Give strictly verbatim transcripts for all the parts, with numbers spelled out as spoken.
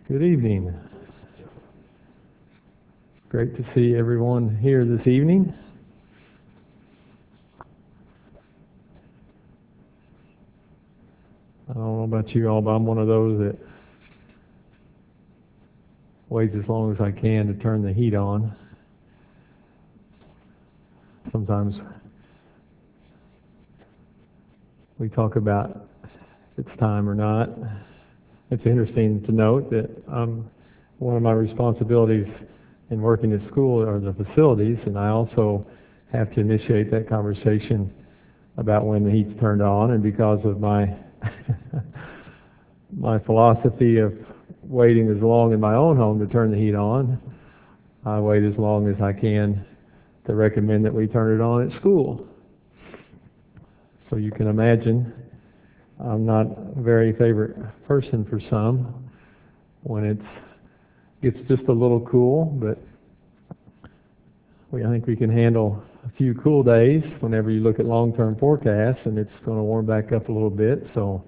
Good evening. Great to see everyone here this evening. I don't know about you all, but I'm one of those that waits as long as I can to turn the heat on. Sometimes we talk about if it's time or not. It's interesting to note that um, one of my responsibilities in working at school are the facilities, and I also have to initiate that conversation about when the heat's turned on, and because of my my philosophy of waiting as long in my own home to turn the heat on, I wait as long as I can to recommend that we turn it on at school. So you can imagine I'm not a very favorite person for some when it gets just a little cool, but we, I think we can handle a few cool days whenever you look at long-term forecasts, and it's going to warm back up a little bit. So,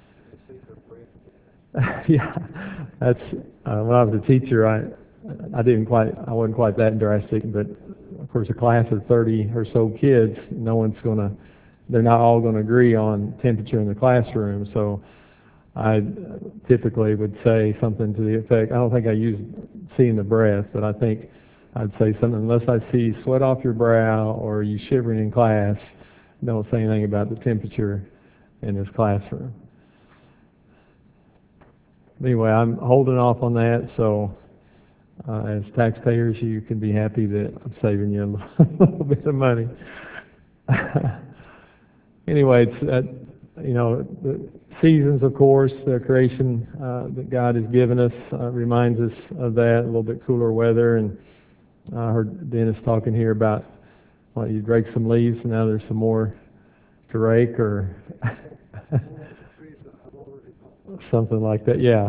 yeah, that's uh, when I was a teacher. I I didn't quite I wasn't quite that drastic, but of course, a class of thirty or so kids, no one's going to they're not all going to agree on temperature in the classroom. So I typically would say something to the effect, I don't think I use seeing the breath, but I think I'd say something, unless I see sweat off your brow or you shivering in class, don't say anything about the temperature in this classroom. Anyway, I'm holding off on that, so uh, as taxpayers, you can be happy that I'm saving you a little bit of money. Anyway, it's, uh, you know, the seasons, of course, the creation uh, that God has given us uh, reminds us of that, a little bit cooler weather. And I heard Dennis talking here about, well, you rake some leaves, and now there's some more to rake, or something like that. Yeah.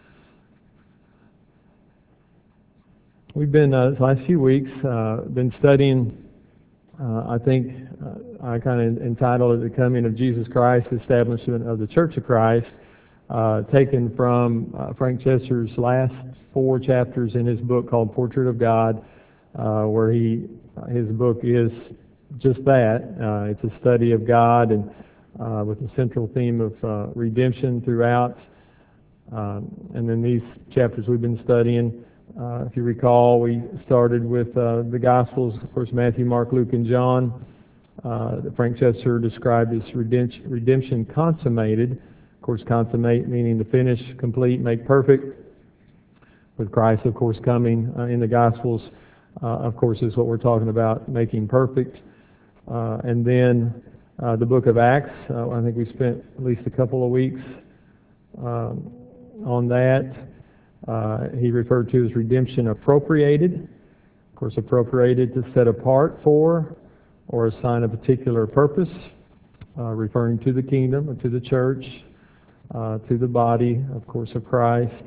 We've been, uh, the last few weeks, uh, been studying, uh, I think, uh, I kind of entitled it, The Coming of Jesus Christ, Establishment of the Church of Christ, uh, taken from uh, Frank Chester's last four chapters in his book called Portrait of God, uh, where he, his book is just that. Uh, it's a study of God, and uh, with the central theme of uh, redemption throughout. Um, and then these chapters we've been studying, uh, if you recall, we started with uh, the Gospels, of course, Matthew, Mark, Luke, and John. Uh, Frank Chester described as redemption, redemption consummated. Of course, consummate meaning to finish, complete, make perfect. With Christ, of course, coming uh, in the Gospels, uh, of course, is what we're talking about, making perfect. Uh, and then uh, the book of Acts, uh, I think we spent at least a couple of weeks um, on that. Uh, he referred to as redemption appropriated. Of course, appropriated to set apart for or assign a particular purpose, uh, referring to the kingdom, or to the church, uh, to the body, of course, of Christ.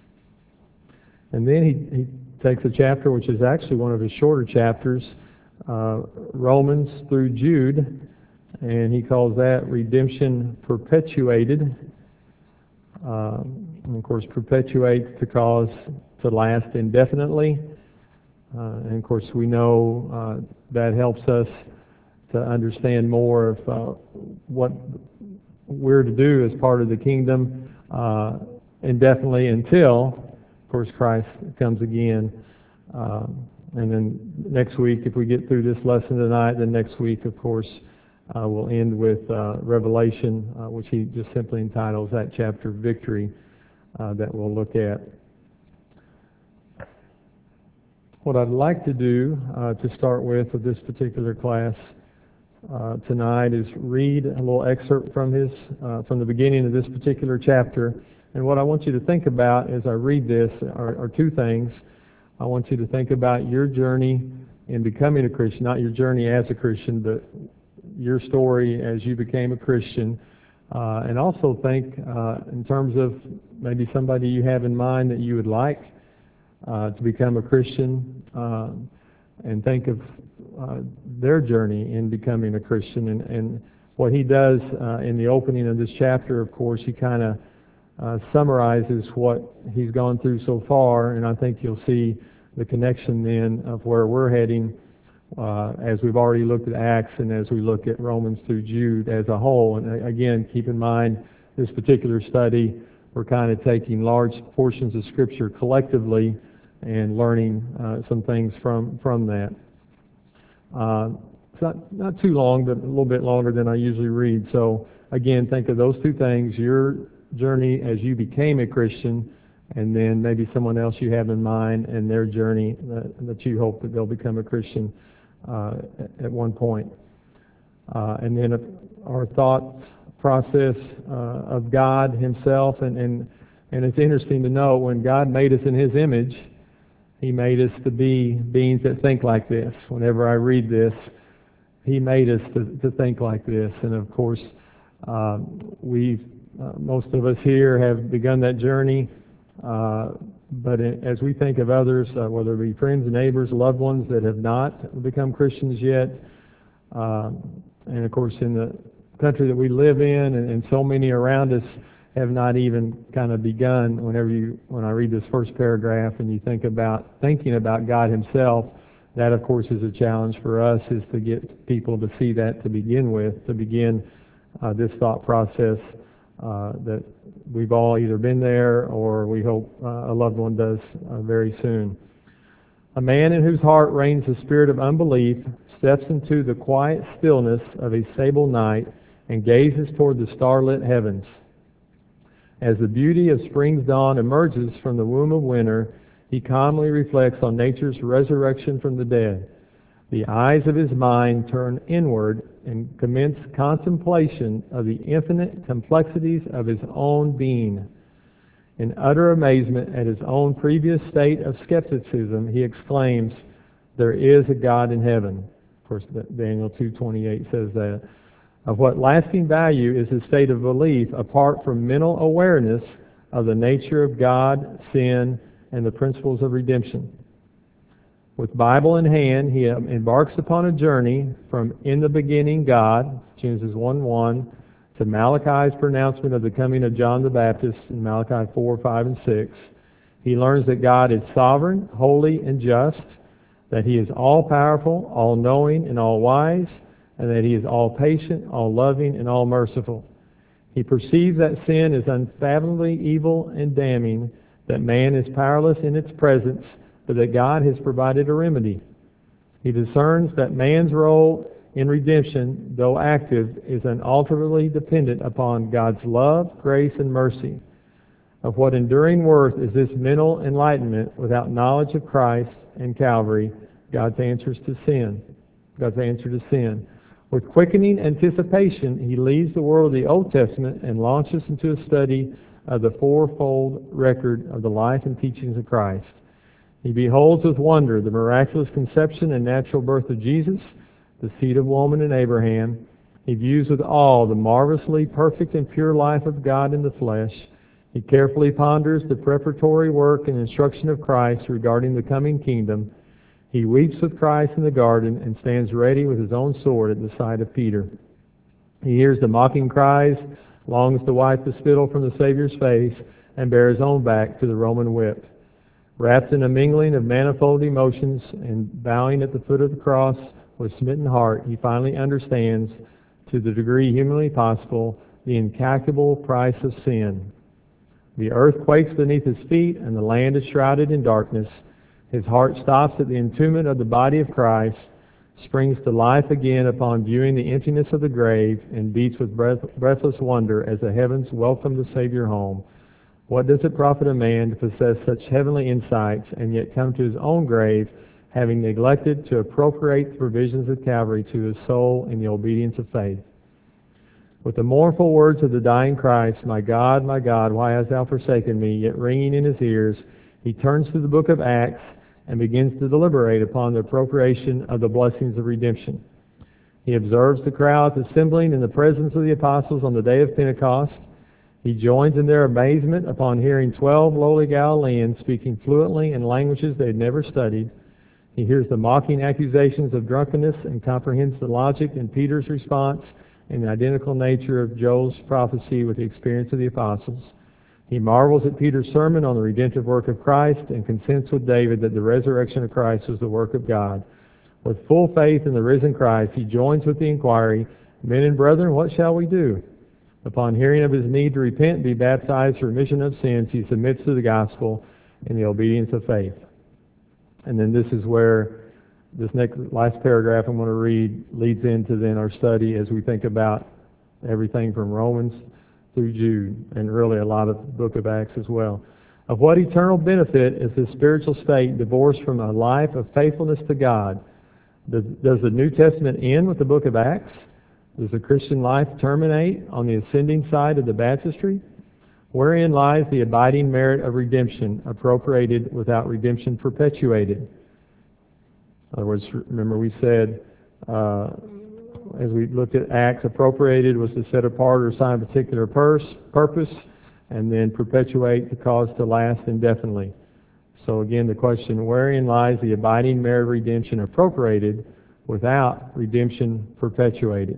And then he, he takes a chapter which is actually one of his shorter chapters, uh, Romans through Jude, and he calls that redemption perpetuated. Uh, and of course, perpetuate to cause to last indefinitely. Uh, and of course, we know uh, that helps us to understand more of uh, what we're to do as part of the kingdom uh, indefinitely until, of course, Christ comes again. Um, and then next week, if we get through this lesson tonight, then next week, of course, uh, we'll end with uh, Revelation, uh, which he just simply entitles that chapter Victory, uh, that we'll look at. What I'd like to do uh, to start with with this particular class uh, tonight is read a little excerpt from his uh, from the beginning of this particular chapter. And what I want you to think about as I read this are, are two things. I want you to think about your journey in becoming a Christian, not your journey as a Christian, but your story as you became a Christian. Uh, and also think uh, in terms of maybe somebody you have in mind that you would like uh, to become a Christian, uh, and think of uh, their journey in becoming a Christian. And, and what he does uh, in the opening of this chapter, of course, he kind of uh, summarizes what he's gone through so far, and I think you'll see the connection then of where we're heading uh, as we've already looked at Acts and as we look at Romans through Jude as a whole. And again, keep in mind this particular study, we're kind of taking large portions of Scripture collectively and learning uh, some things from, from that. Uh, it's not, not too long, but a little bit longer than I usually read. So again, think of those two things, your journey as you became a Christian, and then maybe someone else you have in mind and their journey that, that you hope that they'll become a Christian uh, at one point. Uh, and then our thought process uh, of God himself, and, and, and it's interesting to know when God made us in his image, he made us to be beings that think like this. Whenever I read this, he made us to, to think like this. And of course, um, we've, uh, most of us here have begun that journey. Uh, but it, as we think of others, uh, whether it be friends, neighbors, loved ones that have not become Christians yet, uh, and of course in the country that we live in, and, and so many around us have not even kind of begun. Whenever you, when I read this first paragraph and you think about thinking about God himself, that of course is a challenge for us, is to get people to see that to begin with, to begin uh, this thought process uh, that we've all either been there or we hope uh, a loved one does uh, very soon. A man in whose heart reigns the spirit of unbelief steps into the quiet stillness of a sable night and gazes toward the starlit heavens. As the beauty of spring's dawn emerges from the womb of winter, he calmly reflects on nature's resurrection from the dead. The eyes of his mind turn inward and commence contemplation of the infinite complexities of his own being. In utter amazement at his own previous state of skepticism, he exclaims, "There is a God in heaven." Of course, Daniel two twenty-eight says that. Of what lasting value is his state of belief apart from mental awareness of the nature of God, sin, and the principles of redemption? With Bible in hand, he embarks upon a journey from "in the beginning God," Genesis one one, to Malachi's pronouncement of the coming of John the Baptist in Malachi four, five, and six. He learns that God is sovereign, holy, and just, that he is all-powerful, all-knowing, and all-wise, and that he is all-patient, all-loving, and all-merciful. He perceives that sin is unfathomably evil and damning, that man is powerless in its presence, but that God has provided a remedy. He discerns that man's role in redemption, though active, is unalterably dependent upon God's love, grace, and mercy. Of what enduring worth is this mental enlightenment without knowledge of Christ and Calvary, God's answers to sin, God's answer to sin. With quickening anticipation, he leaves the world of the Old Testament and launches into a study of the fourfold record of the life and teachings of Christ. He beholds with wonder the miraculous conception and natural birth of Jesus, the seed of woman and Abraham. He views with awe the marvelously perfect and pure life of God in the flesh. He carefully ponders the preparatory work and instruction of Christ regarding the coming kingdom. He weeps with Christ in the garden and stands ready with his own sword at the side of Peter. He hears the mocking cries, longs to wipe the spittle from the Savior's face, and bear his own back to the Roman whip. Wrapped in a mingling of manifold emotions and bowing at the foot of the cross with smitten heart, he finally understands, to the degree humanly possible, the incalculable price of sin. The earth quakes beneath his feet, and the land is shrouded in darkness. His heart stops at the entombment of the body of Christ, springs to life again upon viewing the emptiness of the grave, and beats with breath, breathless wonder as the heavens welcome the Savior home. What does it profit a man to possess such heavenly insights and yet come to his own grave, having neglected to appropriate the provisions of Calvary to his soul in the obedience of faith? With the mournful words of the dying Christ, "My God, my God, why hast thou forsaken me?" yet ringing in his ears, he turns to the book of Acts and begins to deliberate upon the appropriation of the blessings of redemption. He observes the crowds assembling in the presence of the apostles on the day of Pentecost. He joins in their amazement upon hearing twelve lowly Galileans speaking fluently in languages they had never studied. He hears the mocking accusations of drunkenness and comprehends the logic in Peter's response and the identical nature of Joel's prophecy with the experience of the apostles. He marvels at Peter's sermon on the redemptive work of Christ and consents with David that the resurrection of Christ was the work of God. With full faith in the risen Christ, he joins with the inquiry, "Men and brethren, what shall we do?" Upon hearing of his need to repent and be baptized for remission of sins, he submits to the gospel in the obedience of faith. And then this is where this next last paragraph I'm going to read leads into then our study as we think about everything from Romans through Jude, and really a lot of the book of Acts as well. Of what eternal benefit is this spiritual state divorced from a life of faithfulness to God? Does, does the New Testament end with the book of Acts? Does the Christian life terminate on the ascending side of the baptistry? Wherein lies the abiding merit of redemption, appropriated without redemption perpetuated? In other words, remember we said, uh, as we looked at Acts, appropriated was to set apart or assign a particular purse, purpose, and then perpetuate the cause to last indefinitely. So again, the question, wherein lies the abiding merit of redemption appropriated without redemption perpetuated?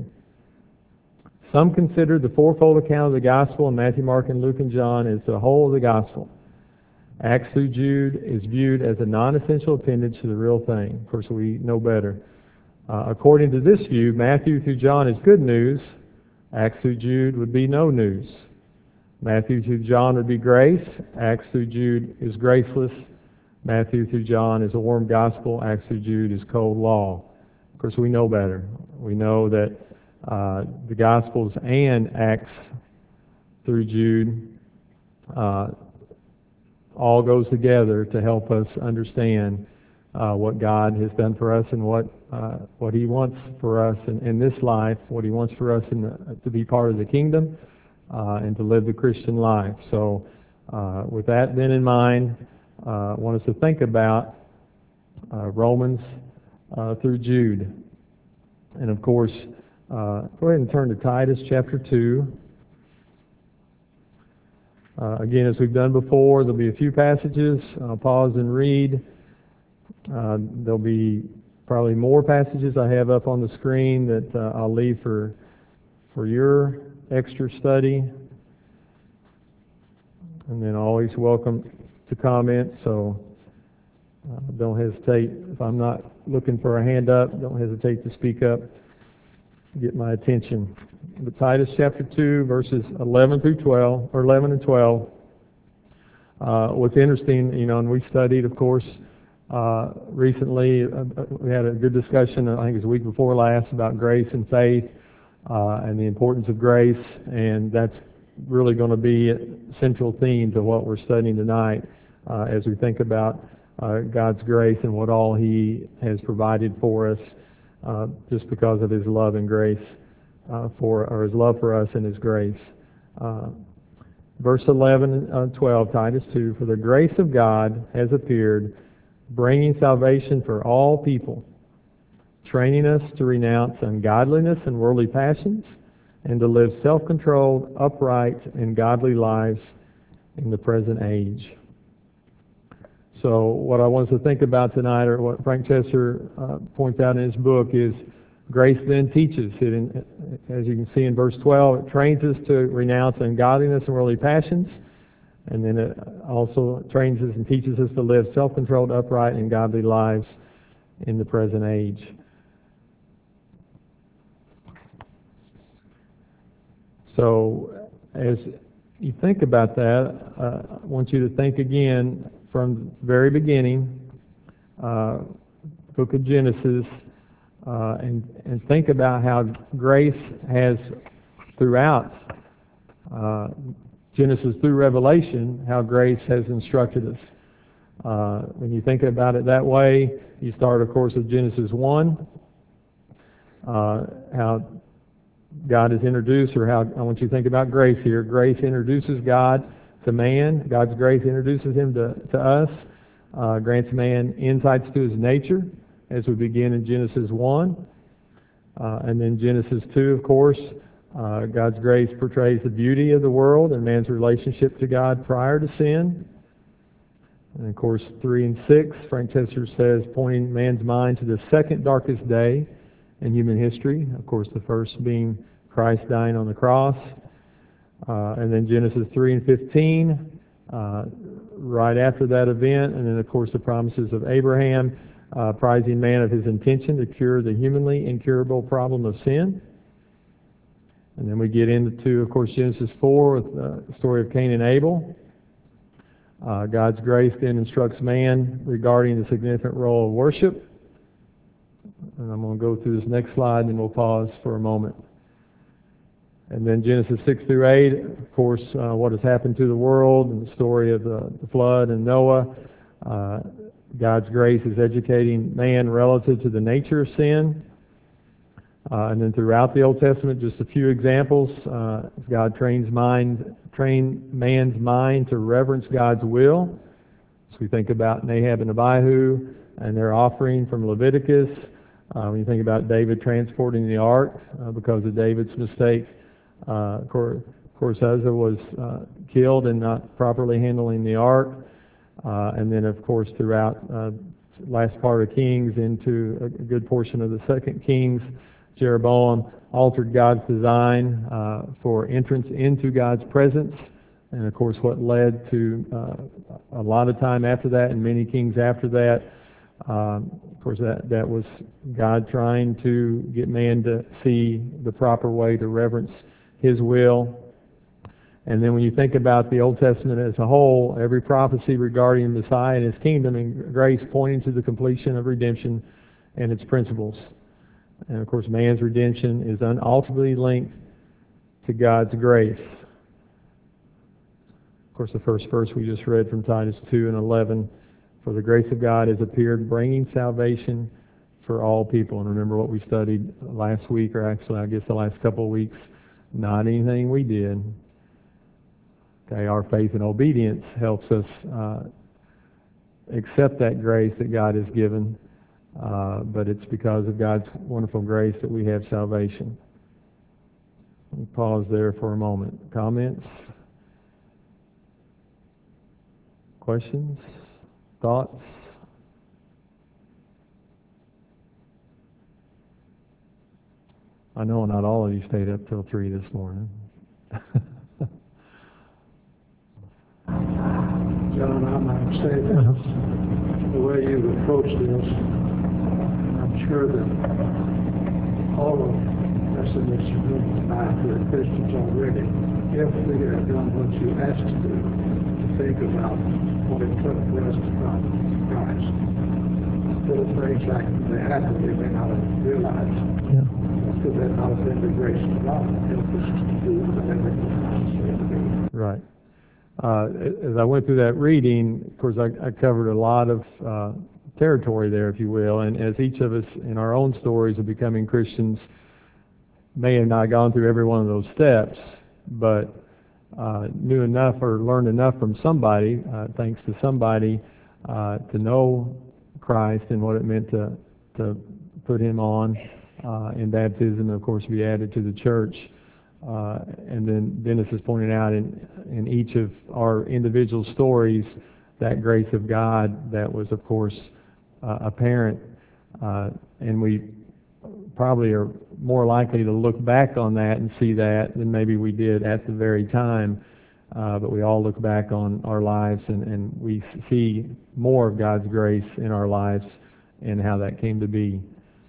Some consider the fourfold account of the gospel in Matthew, Mark, and Luke, and John as the whole of the gospel. Acts through Jude is viewed as a non-essential appendage to the real thing. Of course, we know better. Uh, according to this view, Matthew through John is good news. Acts through Jude would be no news. Matthew through John would be grace. Acts through Jude is graceless. Matthew through John is a warm gospel. Acts through Jude is cold law. Of course, we know better. We know that uh, the Gospels and Acts through Jude uh, all goes together to help us understand uh, what God has done for us and what uh, what He wants for us in, in this life, what He wants for us in the, to be part of the kingdom uh, and to live the Christian life. So uh, with that then in mind, uh, I want us to think about uh, Romans uh, through Jude. And of course, uh, go ahead and turn to Titus chapter two. Uh, again, as we've done before, there'll be a few passages. I'll pause and read. Uh, there'll be probably more passages I have up on the screen that uh, I'll leave for for your extra study. And then always welcome to comment, so uh, don't hesitate. If I'm not looking for a hand up, don't hesitate to speak up, get my attention. But Titus chapter two, verses eleven through twelve, or eleven and twelve. Uh, what's interesting, you know, and we studied, of course, uh, recently, uh, we had a good discussion, I think it was the week before last, about grace and faith uh, and the importance of grace, and that's really going to be a central theme to what we're studying tonight uh, as we think about uh, God's grace and what all He has provided for us uh, just because of His love and grace uh, for, or His love for us and His grace. Uh, verse eleven and twelve, Titus two, "For the grace of God has appeared, bringing salvation for all people, training us to renounce ungodliness and worldly passions, and to live self-controlled, upright, and godly lives in the present age." So what I want us to think about tonight, or what Frank Chester uh, points out in his book, is grace then teaches. It, in, as you can see in verse twelve, it trains us to renounce ungodliness and worldly passions, and then it also trains us and teaches us to live self-controlled, upright, and godly lives in the present age. So as you think about that, uh, I want you to think again from the very beginning, uh, book of Genesis, uh, and, and think about how grace has throughout uh, Genesis through Revelation, how grace has instructed us. Uh, when you think about it that way, you start, of course, with Genesis one, uh, how God is introduced, or how I want you to think about grace here. Grace introduces God to man. God's grace introduces Him to, to us, uh, grants man insights to His nature, as we begin in Genesis one. Uh, and then Genesis two, of course, uh, God's grace portrays the beauty of the world and man's relationship to God prior to sin. And of course, three and six, Frank Chester says, pointing man's mind to the second darkest day in human history. Of course, the first being Christ dying on the cross. Uh, and then Genesis three and fifteen, uh, right after that event, and then of course the promises of Abraham, uh, apprising man of his intention to cure the humanly incurable problem of sin. And then we get into, of course, Genesis four with uh, the story of Cain and Abel. Uh, God's grace then instructs man regarding the significant role of worship. And I'm going to go through this next slide and then we'll pause for a moment. And then Genesis six through eight, of course, uh, what has happened to the world and the story of the, the flood and Noah. Uh, God's grace is educating man relative to the nature of sin. Uh, and then throughout the Old Testament, just a few examples. Uh, God trains mind, train man's mind to reverence God's will. So we think about Nadab and Abihu and their offering from Leviticus. Uh, when you think about David transporting the ark uh, because of David's mistake, uh, of course, of course Uzzah was uh, killed in not properly handling the ark. Uh, and then, of course, throughout uh, last part of Kings into a good portion of the Second Kings, Jeroboam altered God's design uh, for entrance into God's presence. And of course what led to uh, a lot of time after that and many kings after that, um, of course that, that was God trying to get man to see the proper way to reverence His will. And then when you think about the Old Testament as a whole, every prophecy regarding the Messiah and His kingdom and grace pointing to the completion of redemption and its principles. And of course, man's redemption is unalterably linked to God's grace. Of course, the first verse we just read from Titus two and eleven, for the grace of God has appeared, bringing salvation for all people. And remember what we studied last week, or actually, I guess the last couple of weeks, not anything we did. Okay, our faith and obedience helps us uh, accept that grace that God has given. Uh, but it's because of God's wonderful grace that we have salvation. Let me pause there for a moment. Comments? Questions? Thoughts? I know not all of you stayed up till three this morning. John, I might say that the way you've approached this, I'm sure that all of us in this room tonight who are Christians already, if we have done what you asked to do, to think about what it took for us to come to Christ. Little things like they happened, they may not have realized. Yeah. Could that not have been the grace of God that helped us to do whatever it was? Right. Uh, as I went through that reading, of course, I, I covered a lot of uh, territory there, if you will, and as each of us in our own stories of becoming Christians may have not gone through every one of those steps, but uh, knew enough or learned enough from somebody, uh, thanks to somebody, uh, to know Christ and what it meant to, to put Him on uh, in baptism, and of course be added to the church. Uh, and then Dennis has pointed out in, in each of our individual stories that grace of God that was, of course, uh, apparent. Uh, and we probably are more likely to look back on that and see that than maybe we did at the very time. Uh, but we all look back on our lives and, and we see more of God's grace in our lives and how that came to be.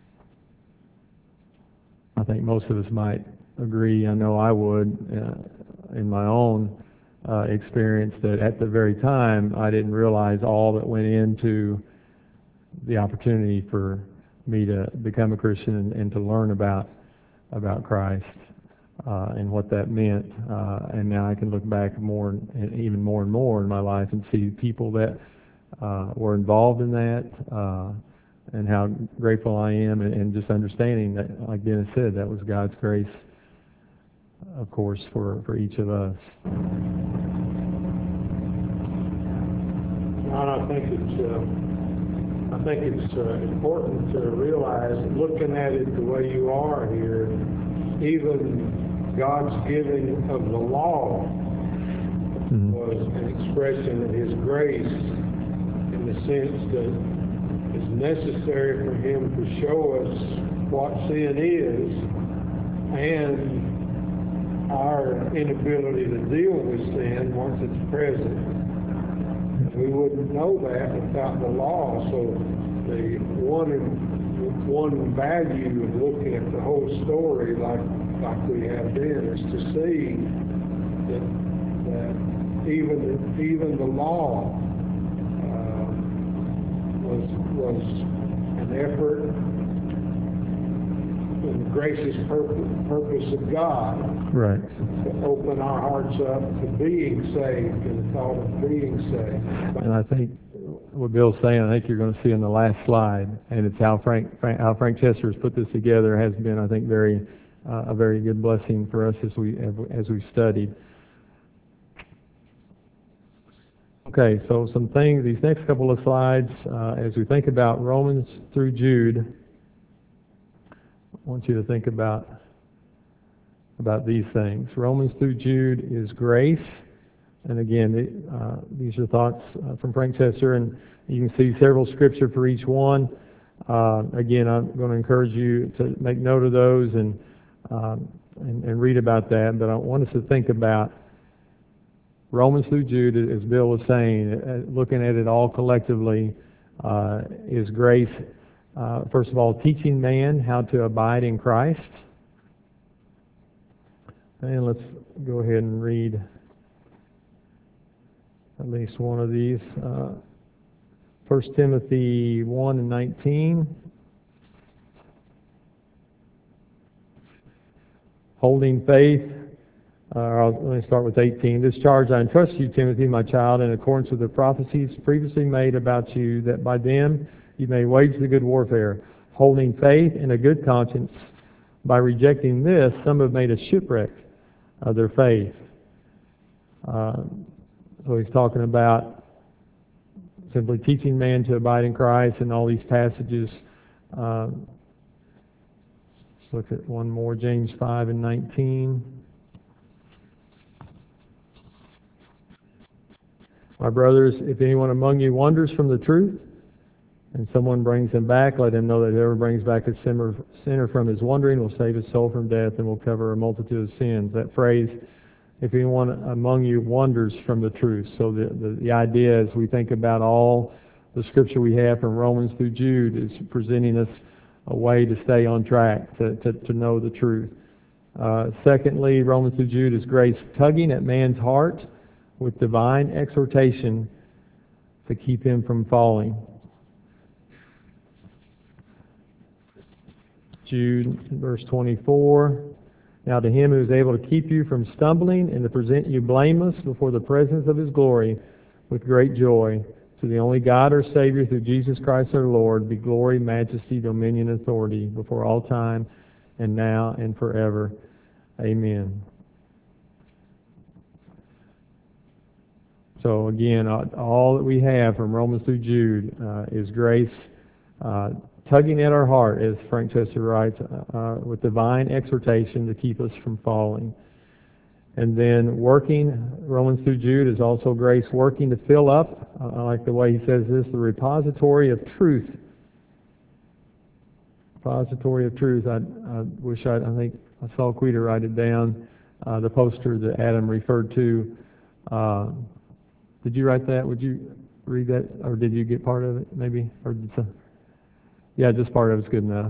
I think most of us might agree, I know I would, uh, in my own uh, experience, that at the very time I didn't realize all that went into the opportunity for me to become a Christian and, and to learn about about Christ uh, and what that meant. Uh, and now I can look back more and even more and more in my life and see people that uh, were involved in that. Uh, and how grateful I am, and, and just understanding that, like Dennis said, that was God's grace, of course, for, for each of us. John, I think it's uh, I think it's uh, important to realize, looking at it the way you are here, even God's giving of the law mm-hmm. was an expression of His grace, in the sense that it's necessary for Him to show us what sin is and our inability to deal with sin once it's present. We wouldn't know that without the law. So the one one value of looking at the whole story like like we have been is to see that, that even even the law uh, was was an effort in the gracious purpose, purpose of God, right, to open our hearts up to being saved and the thought of being saved. And I think what Bill's saying, I think you're going to see in the last slide, and it's how Frank, Frank how Frank Chester has put this together has been, I think, very uh, a very good blessing for us as we as we've studied. Okay, so some things. These next couple of slides, uh, as we think about Romans through Jude, I want you to think about about these things. Romans through Jude is grace. And again, uh, these are thoughts uh, from Frank Chester, and you can see several scripture for each one. Uh, again, I'm going to encourage you to make note of those and, um, and and read about that. But I want us to think about Romans through Jude, as Bill was saying, uh, looking at it all collectively, uh, is grace. Uh, first of all, teaching man how to abide in Christ. And let's go ahead and read at least one of these. Uh, First Timothy one and nineteen. Holding faith. Uh, I'll, let me start with eighteen. This charge I entrust you, Timothy, my child, in accordance with the prophecies previously made about you, that by them you may wage the good warfare, holding faith and a good conscience. By rejecting this, some have made a shipwreck of their faith. Uh, so he's talking about simply teaching man to abide in Christ and all these passages. Uh, let's look at one more, James five and nineteen. My brothers, if anyone among you wanders from the truth, and someone brings him back, let him know that whoever brings back a sinner, sinner from his wandering will save his soul from death and will cover a multitude of sins. That phrase, if anyone among you wanders from the truth. So the, the, the idea as we think about all the scripture we have from Romans through Jude is presenting us a way to stay on track, to, to, to know the truth. Uh, secondly, Romans through Jude is grace tugging at man's heart with divine exhortation to keep him from falling. Jude, verse twenty-four. Now to him who is able to keep you from stumbling and to present you blameless before the presence of his glory with great joy, to the only God our Savior through Jesus Christ our Lord, be glory, majesty, dominion, and authority before all time and now and forever. Amen. So again, all that we have from Romans through Jude uh, is grace uh, tugging at our heart, as Frank Chester writes, uh, with divine exhortation to keep us from falling. And then working, Romans through Jude is also grace working to fill up, uh, I like the way he says this, the repository of truth. Repository of truth. I, I wish I, I think I saw Quita write it down, uh, the poster that Adam referred to. Uh, did you write that? Would you read that? Or did you get part of it, maybe? Or did some, yeah, just part of it's good enough.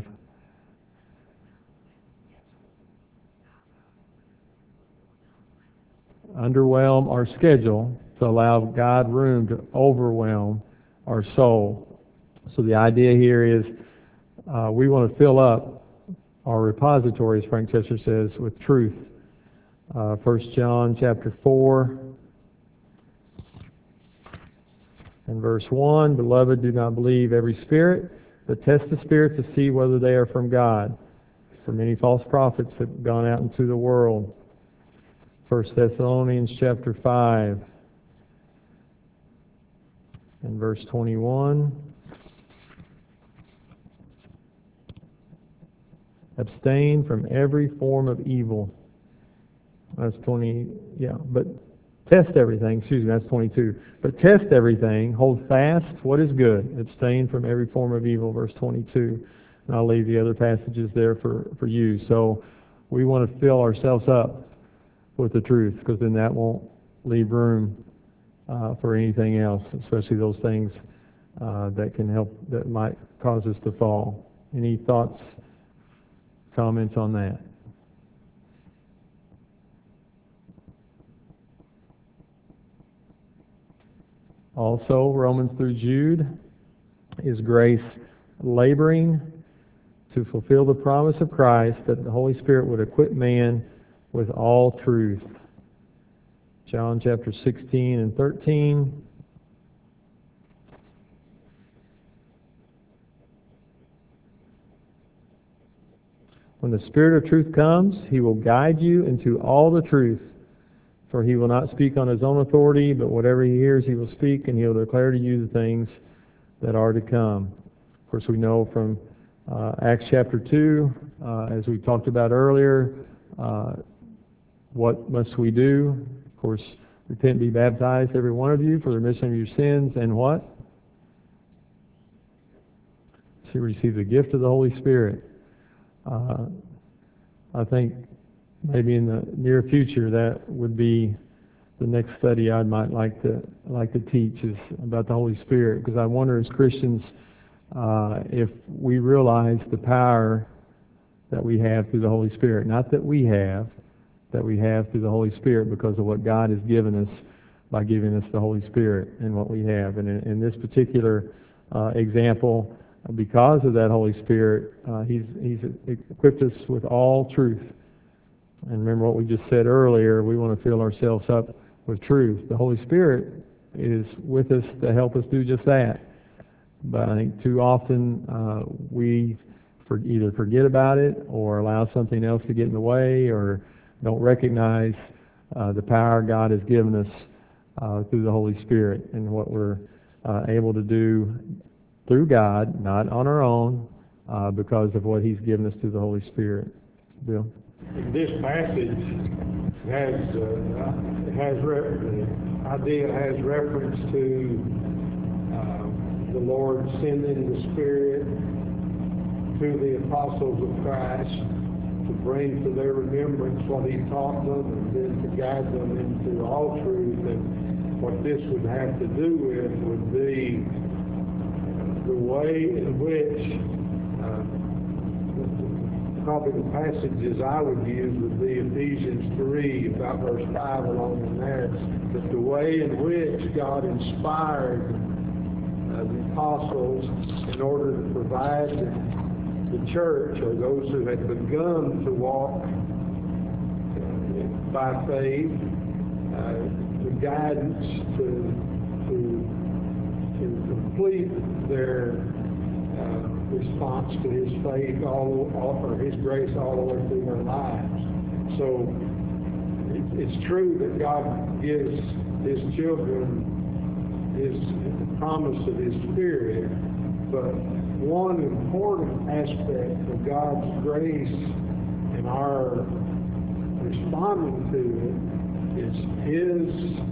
Underwhelm our schedule to allow God room to overwhelm our soul. So the idea here is uh, we want to fill up our repository, as Frank Chester says, with truth. Uh, First John chapter four and verse one, Beloved, do not believe every spirit, but test the spirits to see whether they are from God. For many false prophets have gone out into the world. First Thessalonians chapter five and verse twenty-one. Abstain from every form of evil. That's twenty, yeah, but test everything, excuse me, that's twenty-two. But test everything, hold fast what is good, abstain from every form of evil, verse twenty-two. And I'll leave the other passages there for, for you. So we want to fill ourselves up with the truth, because then that won't leave room uh, for anything else, especially those things uh, that can help, that might cause us to fall. Any thoughts, comments on that? Also, Romans through Jude is grace laboring to fulfill the promise of Christ that the Holy Spirit would equip man with all truth. John chapter sixteen and thirteen. When the Spirit of truth comes, He will guide you into all the truth. For He will not speak on His own authority, but whatever He hears He will speak, and He will declare to you the things that are to come. Of course, we know from uh, Acts chapter two, uh, as we talked about earlier, uh, what must we do? Of course, repent and be baptized, every one of you, for the remission of your sins, and what? To receive the gift of the Holy Spirit. Uh, I think maybe in the near future that would be the next study I might like to like to teach, is about the Holy Spirit, because I wonder as Christians uh, if we realize the power that we have through the Holy Spirit. Not that we have, that we have through the Holy Spirit because of what God has given us by giving us the Holy Spirit and what we have. And in, in this particular uh, example, because of that Holy Spirit, uh, He's He's equipped us with all truth. And remember what we just said earlier, we want to fill ourselves up with truth. The Holy Spirit is with us to help us do just that. But I think too often uh, we for either forget about it or allow something else to get in the way, or don't recognize uh, the power God has given us uh, through the Holy Spirit, and what we're uh, able to do through God, not on our own, uh, because of what He's given us through the Holy Spirit. Bill? This passage has uh, has re- the idea has reference to uh, the Lord sending the Spirit to the apostles of Christ to bring to their remembrance what He taught them, and then to guide them into all truth. And what this would have to do with would be the way in which uh, probably the passages I would use would be Ephesians three, about verse five along in there, that the way in which God inspired uh, the apostles in order to provide the, the church, or those who had begun to walk uh, by faith, uh, the guidance to, to, to complete their uh, response to His faith, all, all or His grace all the way through their lives. So it, it's true that God gives His children His, the promise of His Spirit, but one important aspect of God's grace and our responding to it is His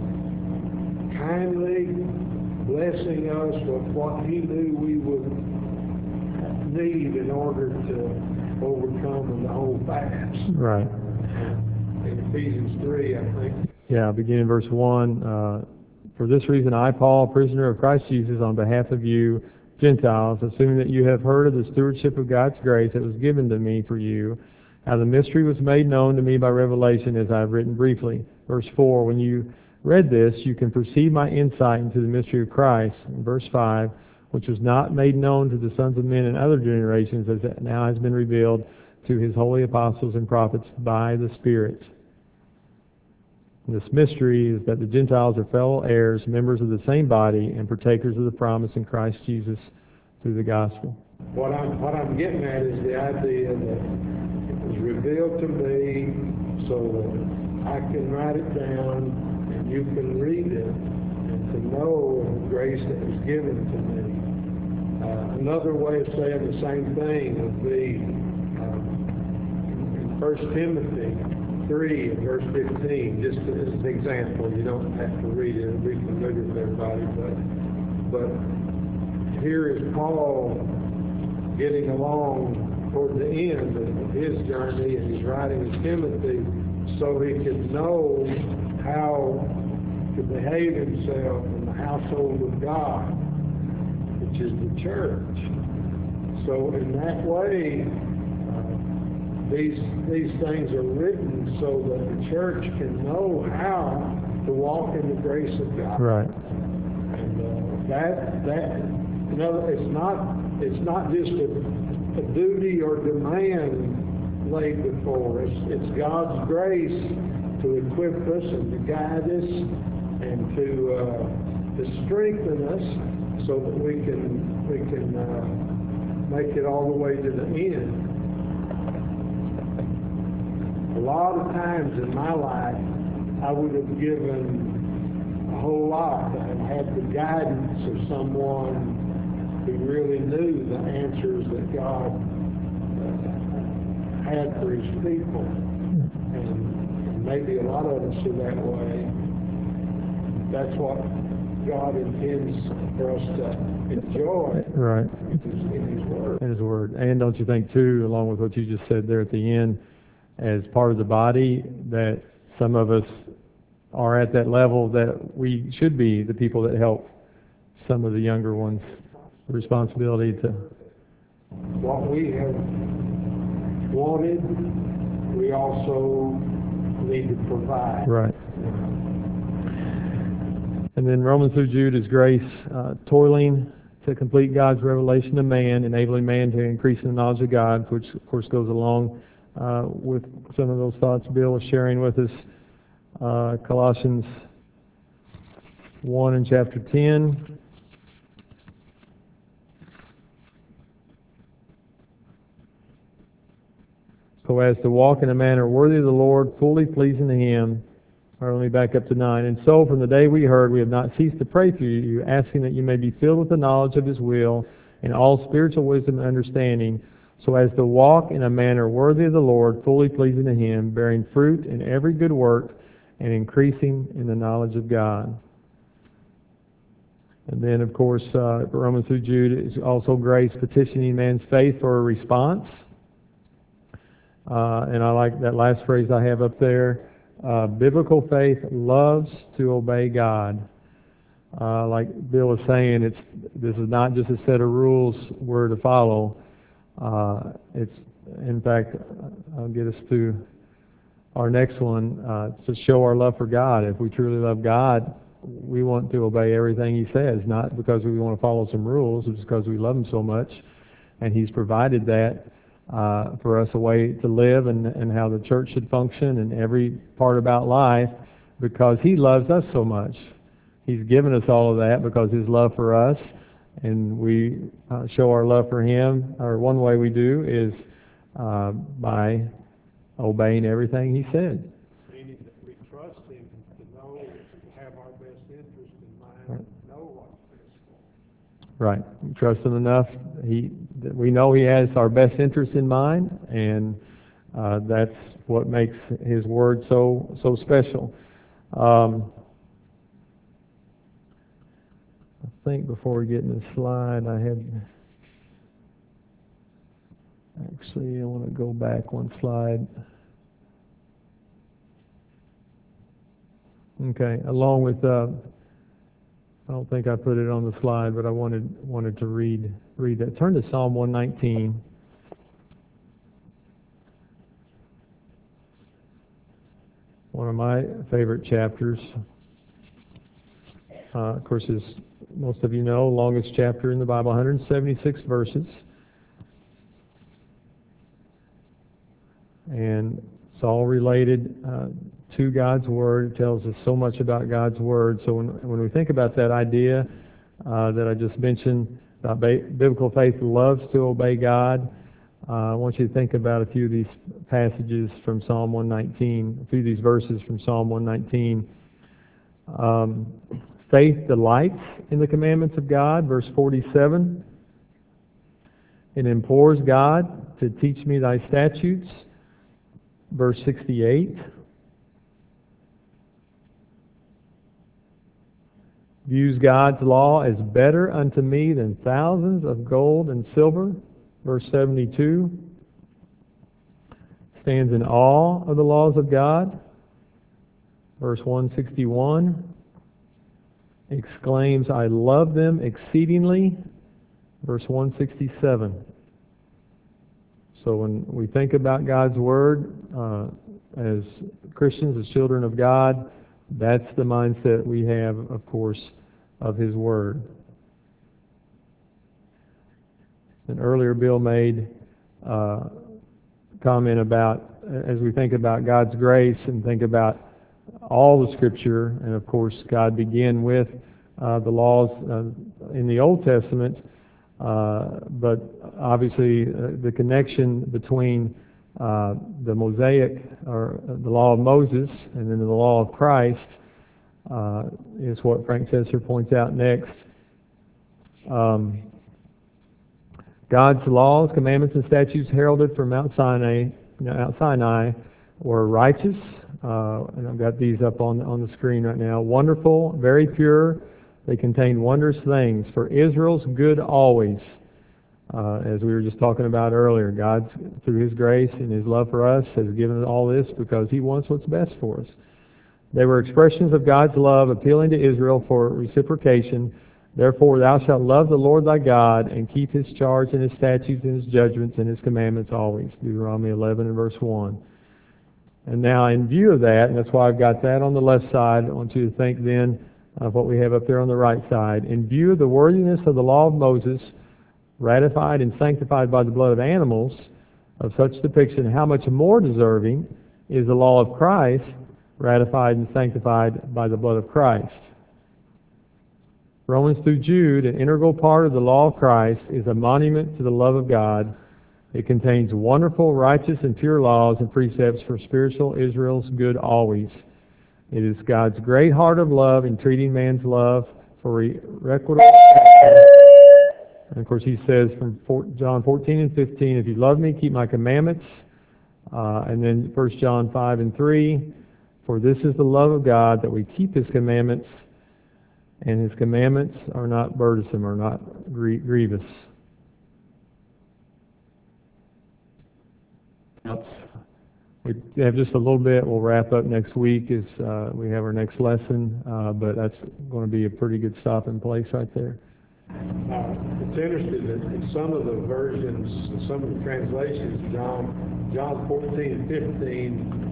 kindly blessing us with what He knew we would need in order to overcome and to hold fast. Right. In Ephesians three, I think. Yeah, beginning in verse one. Uh, For this reason I, Paul, prisoner of Christ Jesus, on behalf of you Gentiles, assuming that you have heard of the stewardship of God's grace that was given to me for you, how the mystery was made known to me by revelation, as I have written briefly. Verse four, when you read this, you can perceive my insight into the mystery of Christ. In verse five, which was not made known to the sons of men in other generations, as it now has been revealed to His holy apostles and prophets by the Spirit. And this mystery is that the Gentiles are fellow heirs, members of the same body, and partakers of the promise in Christ Jesus through the gospel. What I'm, what I'm getting at is the idea that it was revealed to me so that I can write it down and you can read it, and to know the grace that was given to me. Uh, another way of saying the same thing would be uh, in First Timothy three, verse fifteen, just as an example. You don't have to read it, it'll be familiar with everybody, but but here is Paul getting along toward the end of his journey, and he's writing to Timothy, so he could know how to behave himself in the household of God, which is the church. So in that way, uh, these these things are written so that the church can know how to walk in the grace of God. Right. And uh, that that you know, it's not it's not just a, a duty or demand laid before us. It's God's grace to equip us and to guide us and to uh, to strengthen us so that we can we can uh, make it all the way to the end. A lot of times in my life, I would have given a whole lot and had the guidance of someone who really knew the answers that God uh, had for His people. And maybe a lot of us are that way. That's what God intends for us to enjoy. Right. In His Word. In His Word. And don't you think, too, along with what you just said there at the end, as part of the body, that some of us are at that level that we should be the people that help some of the younger ones. The responsibility to... What we have wanted, we also need to provide. Right. And then Romans through Jude is grace, uh, toiling to complete God's revelation to man, enabling man to increase in the knowledge of God, which of course goes along uh, with some of those thoughts Bill was sharing with us. Uh, Colossians one and chapter ten. So as to walk in a manner worthy of the Lord, fully pleasing to Him. Or let me back up to nine. And so from the day we heard, we have not ceased to pray for you, asking that you may be filled with the knowledge of His will and all spiritual wisdom and understanding, so as to walk in a manner worthy of the Lord, fully pleasing to Him, bearing fruit in every good work and increasing in the knowledge of God. And then, of course, uh, Romans through Jude is also grace, petitioning man's faith for a response. Uh, and I like that last phrase I have up there. Uh, biblical faith loves to obey God. Uh, like Bill was saying, it's this is not just a set of rules we're to follow. Uh, it's, in fact, I'll get us to our next one, uh, to show our love for God. If we truly love God, we want to obey everything He says, not because we want to follow some rules, it's because we love Him so much, and He's provided that uh, for us a way to live and, and how the church should function and every part about life, because He loves us so much. He's given us all of that because His love for us, and we uh, show our love for Him, or one way we do is uh, by obeying everything He said. Meaning that we trust Him to know, to have our best interest in mind, and know what's best for us. Right. We trust Him enough. He, that we know He has our best interest in mind, and uh, that's what makes His Word so so special. Um, I think before we get in the slide, I had actually I want to go back one slide. Okay, along with uh, I don't think I put it on the slide, but I wanted wanted to read read that. Turn to Psalm one nineteen. One of my favorite chapters. Uh, of course, as most of you know, longest chapter in the Bible, one hundred seventy-six verses. And it's all related uh, to God's Word. It tells us so much about God's Word. So when, when we think about that idea uh, that I just mentioned, that biblical faith loves to obey God, uh, I want you to think about a few of these passages from Psalm one nineteen, a few of these verses from Psalm one nineteen. Um, faith delights in the commandments of God, verse forty-seven. It implores God to teach me thy statutes, verse sixty-eight. Views God's law as better unto me than thousands of gold and silver, verse seventy-two. stands in awe of the laws of God. Verse one sixty-one exclaims, I love them exceedingly. Verse one sixty-seven. So when we think about God's Word, uh, as Christians, as children of God, that's the mindset we have, of course, of His Word. And earlier Bill made a comment about, as we think about God's grace and think about all the Scripture, and of course God began with uh, the laws uh, in the Old Testament, uh, but obviously uh, the connection between uh, the Mosaic, or the law of Moses, and then the law of Christ uh, is what Frank Chester points out next. Um, God's laws, commandments, and statutes heralded from Mount Sinai, Mount Sinai were righteous, uh, and I've got these up on, on the screen right now. Wonderful, very pure. They contain wondrous things for Israel's good always. Uh, as we were just talking about earlier, God, through His grace and His love for us, has given us all this because He wants what's best for us. They were expressions of God's love, appealing to Israel for reciprocation. Therefore thou shalt love the Lord thy God, and keep His charge and His statutes and His judgments and His commandments always. Deuteronomy eleven and verse one. And now in view of that, and that's why I've got that on the left side, I want you to think then of what we have up there on the right side. In view of the worthiness of the law of Moses, ratified and sanctified by the blood of animals, of such depiction, how much more deserving is the law of Christ, ratified and sanctified by the blood of Christ. Romans through Jude, an integral part of the law of Christ, is a monument to the love of God. It contains wonderful, righteous, and pure laws and precepts for spiritual Israel's good always. It is God's great heart of love in treating man's love for equitable. And of course, He says from John fourteen and fifteen, if you love me, keep my commandments. Uh, and then First John five and three, for this is the love of God, that we keep His commandments, and His commandments are not burdensome, or not grievous. We have just a little bit. We'll wrap up next week as uh, we have our next lesson, uh, but that's going to be a pretty good stopping place right there. Uh, it's interesting that in some of the versions, some of the translations, John, John fourteen and fifteen,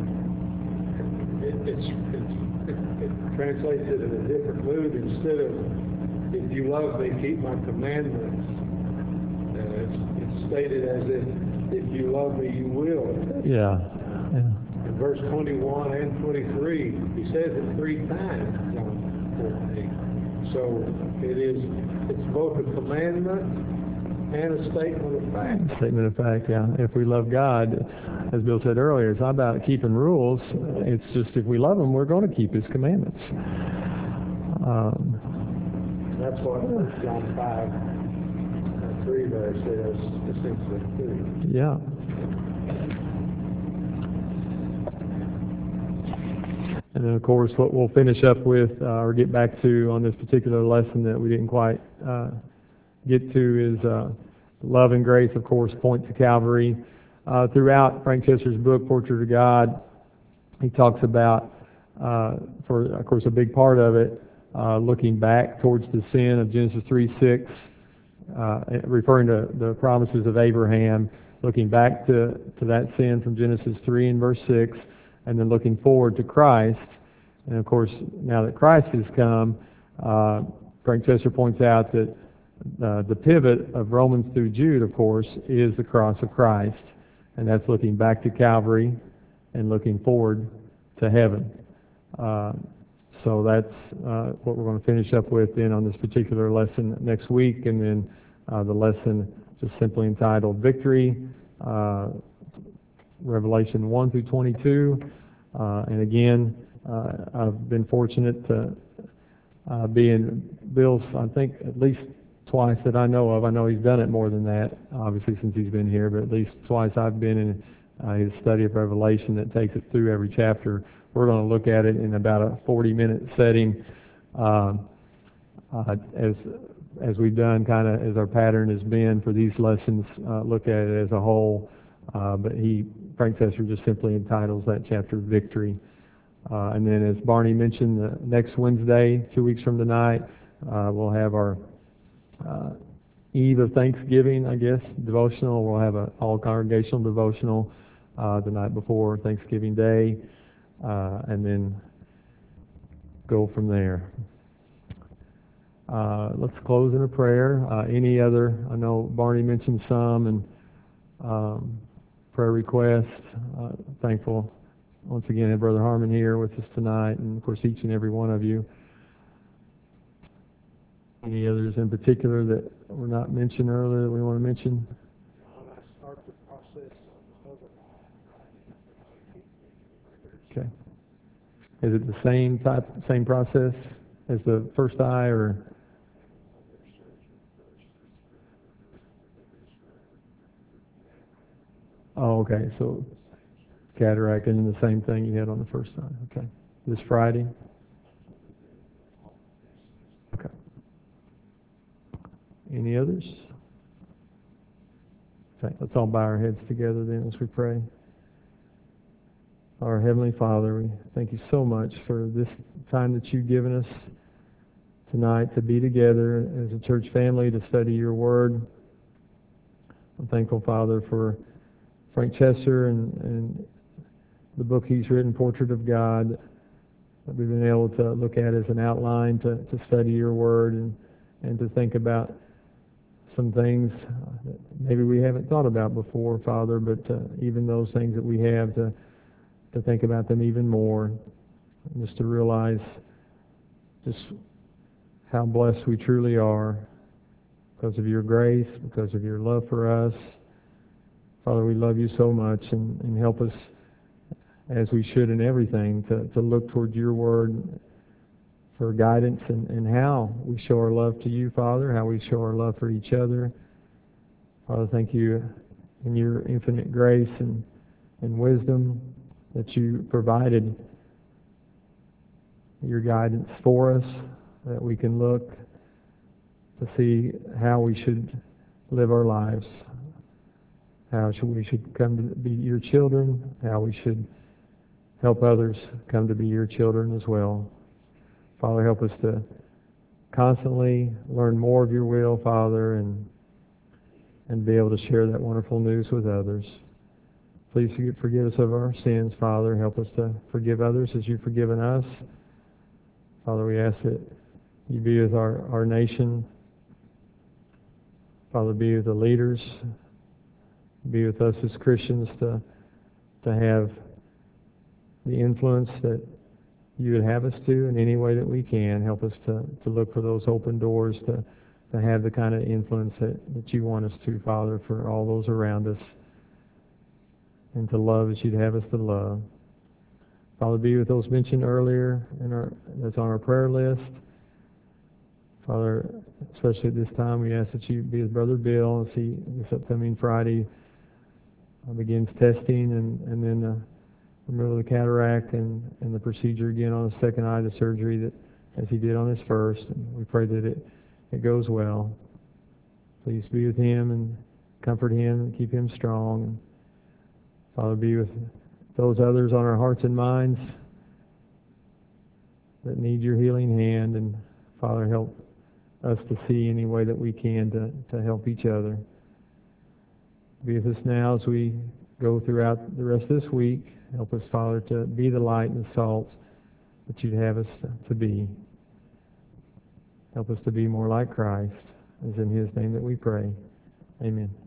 it, it's, it's, it, it translates it in a different mood. Instead of, if you love me, keep my commandments, uh, it's, it's stated as if, if you love me, you will. Yeah. yeah. In verse twenty-one and twenty-three, he says it three times, John fourteen. So it is, it's both a commandment and a statement of fact. Statement of fact, yeah. If we love God, as Bill said earlier, it's not about keeping rules. It's just if we love Him, we're going to keep His commandments. Um, That's what John five, uh, three there says, essentially too. yeah. And then, of course, what we'll finish up with, uh, or get back to on this particular lesson that we didn't quite uh, get to, is uh, love and grace, of course, point to Calvary. Uh, throughout Frank Chester's book, Portrait of God, he talks about, uh, for, of course, a big part of it, uh, looking back towards the sin of Genesis three six, uh, referring to the promises of Abraham, looking back to, to that sin from Genesis three and verse six, and then looking forward to Christ. And of course, now that Christ has come, uh, Frank Chester points out that uh, the pivot of Romans through Jude, of course, is the cross of Christ. And that's looking back to Calvary and looking forward to heaven. Uh, so that's uh, what we're going to finish up with then on this particular lesson next week. And then uh, the lesson just simply entitled Victory, uh, Revelation one through twenty-two. Uh, and again, uh, I've been fortunate to uh, be in Bill's, I think, at least twice that I know of. I know he's done it more than that, obviously, since he's been here, but at least twice I've been in uh, his study of Revelation that takes it through every chapter. We're going to look at it in about a forty-minute setting, uh, uh, as as we've done, kind of as our pattern has been for these lessons. Uh, look at it as a whole, uh, but he Frank Chester just simply entitles that chapter Victory. Uh, and then as Barney mentioned, the next Wednesday, two weeks from tonight, uh, we'll have our uh, Eve of Thanksgiving, I guess, devotional. We'll have an all-congregational devotional uh, the night before Thanksgiving Day, uh, and then go from there. Uh, let's close in a prayer. Uh, any other, I know Barney mentioned some, and um, prayer requests. Uh, thankful once again to have Brother Harmon here with us tonight, and of course each and every one of you. Any others in particular that were not mentioned earlier that we want to mention? When I start the process of Okay. Is it the same type, same process as the first eye, or? Oh, okay. So cataract and then the same thing you had on the first eye. Okay. This Friday. Okay. Any others? Okay. Let's all bow our heads together then as we pray. Our Heavenly Father, we thank you so much for this time that you've given us tonight to be together as a church family to study your Word. I'm thankful, Father, for Frank Chester and, and the book he's written, Portrait of God, that we've been able to look at as an outline to, to study your Word and, and to think about some things that maybe we haven't thought about before, Father, but uh, even those things that we have, to, to think about them even more, just to realize just how blessed we truly are because of your grace, because of your love for us. Father, we love you so much, and, and help us, as we should in everything, to, to look toward your Word for guidance and, and how we show our love to you, Father, how we show our love for each other. Father, thank you in your infinite grace and, and wisdom that you provided your guidance for us, that we can look to see how we should live our lives, how should we should come to be your children, how we should help others come to be your children as well. Father, help us to constantly learn more of your will, Father, and and be able to share that wonderful news with others. Please forgive, forgive us of our sins, Father. Help us to forgive others as you've forgiven us. Father, we ask that you be with our, our nation. Father, be with the leaders. Be with us as Christians to, to have the influence that you would have us to in any way that we can. Help us to, to look for those open doors, to, to have the kind of influence that, that you want us to, Father, for all those around us, and to love as you'd have us to love. Father, be with those mentioned earlier in our, that's on our prayer list. Father, especially at this time, we ask that you be with Brother Bill as he, this upcoming Friday, uh, begins testing, and, and then uh, removal of the cataract and, and the procedure again on the second eye, the surgery that as he did on his first. And we pray that it, it goes well. Please be with him and comfort him and keep him strong. And Father, be with those others on our hearts and minds that need your healing hand. And Father, help us to see any way that we can to, to help each other. Be with us now as we go throughout the rest of this week. Help us, Father, to be the light and the salt that you'd have us to be. Help us to be more like Christ. It's in his name that we pray. Amen.